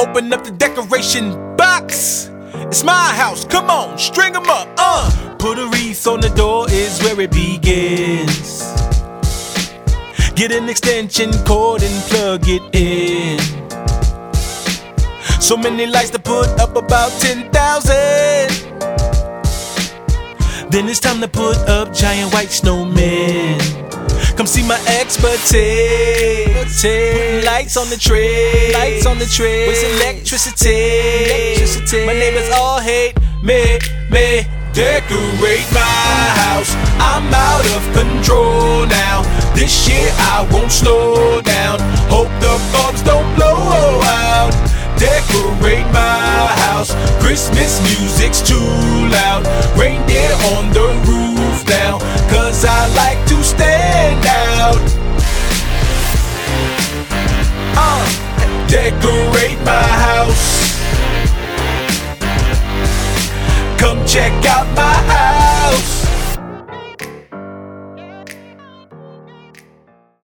Open up the decoration box. It's my house, come on, string 'em up, Put a wreath on the door is where it begins. Get an extension cord and plug it in. So many lights to put up, about 10,000. Then it's time to put up giant white snowmen. Come see my expertise. Putting lights on the tree. Lights on the tree. With electricity. My neighbors all hate me. Decorate my house. I'm out of control now. This year I won't slow down. Hope the bulbs don't blow out. Decorate my house. Christmas music's too loud. Reindeer on the roof now, 'cause I like to stand out. Decorate my house. Come check out my